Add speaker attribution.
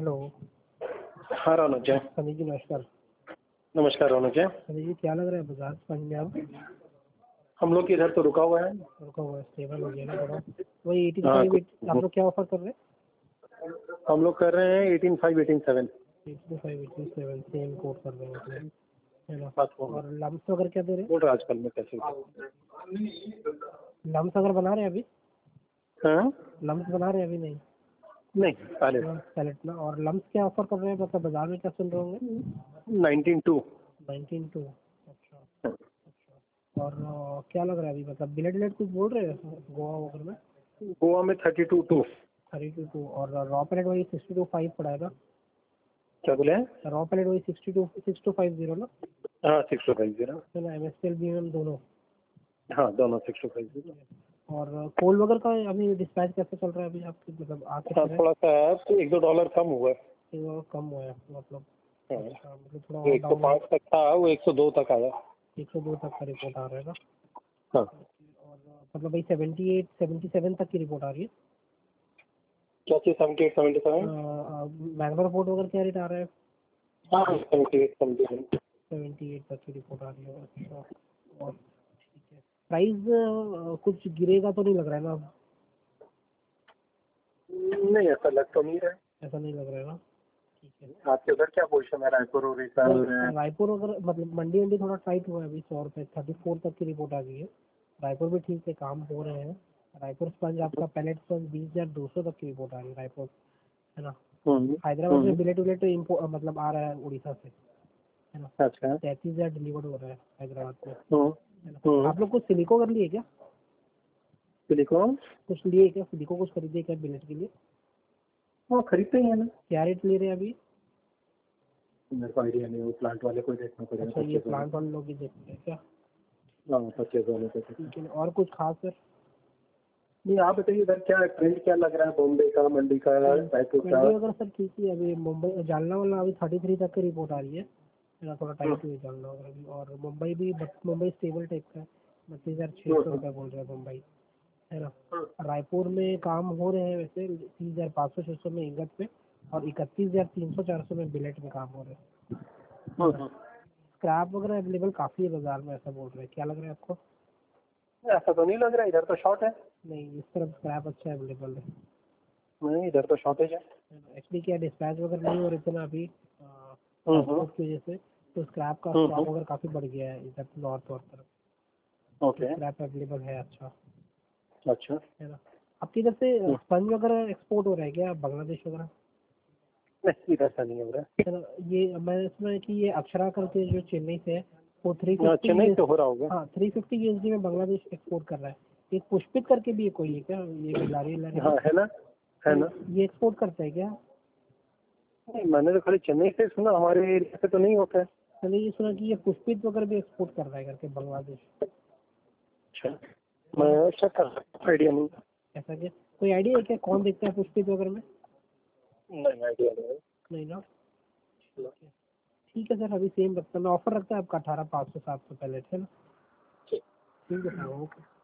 Speaker 1: Hello.
Speaker 2: हाँ रौनक जी।
Speaker 1: सनी जी नमस्कार।
Speaker 2: नमस्कार रौनक जी।
Speaker 1: सनी जी क्या लग रहा है बजाज फंड में अब?
Speaker 2: हम लोग के इधर तो रुका हुआ है।
Speaker 1: रुका हुआ है, स्टेबल हो गया ना थोड़ा। वही 85
Speaker 2: हाँ,
Speaker 1: आप लोग क्या ऑफर कर रहे हैं?
Speaker 2: हम लोग कर रहे हैं 18.5 18.7।
Speaker 1: 85 87 सेम कोड कर रहे हैं मतलब, है ना।
Speaker 2: बात हो
Speaker 1: और लम्स वगैरह क्या दे रहे हैं?
Speaker 2: बोल रहा आजकल में कैसे।
Speaker 1: लम्स अगर बना रहे हैं अभी?
Speaker 2: हाँ
Speaker 1: लम्स बना रहे हैं अभी? नहीं
Speaker 2: नहीं पहले
Speaker 1: पैलेट ना। और लम्स क्या ऑफर कर रहे हैं मतलब बाजार में क्या सुन रहे होंगे?
Speaker 2: 19.2।
Speaker 1: 19 टू। अच्छा अच्छा। और क्या लग रहा है अभी मतलब बिलेट विलेट कुछ बोल रहे हैं गोवा वगैरह में?
Speaker 2: गोवा में 32.2।
Speaker 1: 32 और रॉ पैलेट वही 62.5 पड़ेगा।
Speaker 2: क्या बोले?
Speaker 1: रॉ पैलेट वही 6250 ना?
Speaker 2: हाँ 650।
Speaker 1: है ना। MSL BM दोनों।
Speaker 2: हाँ दोनों 650।
Speaker 1: और कोल वगैरह का अभी डिस्पैच कैसे चल रहा है अभी आपके मतलब आके
Speaker 2: हाँ
Speaker 1: फिर?
Speaker 2: थोड़ा सा है तो $1-2 कम हुआ है।
Speaker 1: कम हुआ है मतलब।
Speaker 2: हाँ,
Speaker 1: अच्छा मतलब थोड़ा
Speaker 2: जो
Speaker 1: और डाउन।
Speaker 2: 105 तक था वो 102 तक आया।
Speaker 1: 102 तक का रिपोर्ट आ रहा है ना।
Speaker 2: हाँ
Speaker 1: और मतलब भाई 78 77 तक की रिपोर्ट आ रही है।
Speaker 2: क्या चीज़ 78 77?
Speaker 1: मैंगलोर पोर्ट वगैरह क्या रेट आ रहा है?
Speaker 2: हाँ 78 77।
Speaker 1: 78 तक की रिपोर्ट आ रही है। अच्छा। और ठीक है, प्राइस कुछ गिरेगा तो नहीं लग रहा है ना अब?
Speaker 2: नहीं ऐसा लग तो नहीं रहा है।
Speaker 1: ऐसा नहीं लग रहा है ना। ठीक है।
Speaker 2: आपके उधर क्या पोजीशन है? रायपुर और इधर
Speaker 1: तो रायपुर अगर मतलब मंडी वंडी थोड़ा टाइट हुआ है अभी 100 रुपये 34 तक की रिपोर्ट आ गई है। रायपुर भी ठीक है, काम हो रहे हैं। रायपुर स्पंज आपका पैलेट स्पंज 20,200 तक की रिपोर्ट आ रही है रायपुर, है ना। हैदराबाद में बिलेट विलेट मतलब आ रहा है उड़ीसा से, है ना।
Speaker 2: अच्छा
Speaker 1: 33,000 डिलीवर्ड हो रहा है हैदराबाद में, है ना।
Speaker 2: हम्म।
Speaker 1: आप लोग कुछ सिलिको कर लिए क्या?
Speaker 2: सिलिकॉन
Speaker 1: कुछ लिए क्या सिलिको? कुछ खरीदे क्या बिलेट के लिए?
Speaker 2: हाँ खरीदते ही है ना।
Speaker 1: क्या रेट ले रहे हैं अभी?
Speaker 2: मेरे को आइडिया नहीं, वो प्लांट वाले को ही देखना पड़ेगा।
Speaker 1: अच्छा ये प्लांट वाले लोग ही देखते हैं क्या?
Speaker 2: हाँ 25 वाले को।
Speaker 1: ठीक है। और कुछ खास सर?
Speaker 2: नहीं आप बताइए इधर क्या ट्रेंड क्या लग रहा है? बॉम्बे का, मंडी का, रायपुर का?
Speaker 1: मंडी वगैरह सर ठीक ही है अभी। मुंबई जालना वाला अभी 33 तक की रिपोर्ट आ रही है ना, थोड़ा टाइट हुई जालना वगैरह भी। और मुंबई भी मुंबई स्टेबल टाइप का है, 32,600 रुपये बोल रहे हैं मुंबई, है ना। रायपुर में काम हो रहे हैं वैसे 30,500 600 में इंगत पे, और 31,300 400 में बिलेट में काम हो रहे हैं। स्क्रैप वगैरह अवेलेबल काफ़ी है बाजार में ऐसा बोल रहे हैं, क्या लग रहा है आपको?
Speaker 2: ऐसा तो नहीं लग रहा, इधर तो शॉर्ट है।
Speaker 1: नहीं इस तरफ स्क्रैप अच्छा अवेलेबल है।
Speaker 2: नहीं इधर तो शॉर्टेज है।
Speaker 1: एक्चुअली क्या डिस्पैच वगैरह नहीं हो रहे थे ना अभी
Speaker 2: हम्म
Speaker 1: की वजह से, तो स्क्रैप का
Speaker 2: हम्म
Speaker 1: स्टॉक वगैरह काफ़ी बढ़ गया है इधर नॉर्थ और तरफ। तो
Speaker 2: ओके
Speaker 1: स्क्रैप अवेलेबल है अच्छा,
Speaker 2: अच्छा।
Speaker 1: है ना। आपके इधर से स्पंज वगैरह एक्सपोर्ट हो रहा है क्या बांग्लादेश वगैरह?
Speaker 2: नहीं इधर से नहीं हो रहा है।
Speaker 1: है ना। ये मैंने सुना है कि ये अक्षरा करके जो चेन्नई से है वो
Speaker 2: चेन्नई
Speaker 1: 350
Speaker 2: से हो रहा होगा।
Speaker 1: हाँ 350 USD में बांग्लादेश एक्सपोर्ट कर रहा है। एक पुष्पित करके भी कोई है क्या, ये बिलारी
Speaker 2: हाँ है ना, है ना।
Speaker 1: ये एक्सपोर्ट करता है क्या?
Speaker 2: नहीं मैंने तो खाली चेन्नई से सुना, हमारे एरिया से तो नहीं होता है।
Speaker 1: मैंने ये सुना कि ये पुष्पित वगैरह भी एक्सपोर्ट कर रहा है करके बांग्लादेश।
Speaker 2: अच्छा मैं चेक कर सकता हूँ, आइडिया नहीं।
Speaker 1: ऐसा क्या? कोई आइडिया है क्या कौन देखता है पुष्पित वगैरह में?
Speaker 2: नहीं आइडिया नहीं।
Speaker 1: नहीं ना। ठीक है सर, अभी सेम रखता है मैं, ऑफर रखता है आपका 18,500 700 पैलेट, है ना।
Speaker 2: ठीक।
Speaker 1: ठीक है सर, ओके।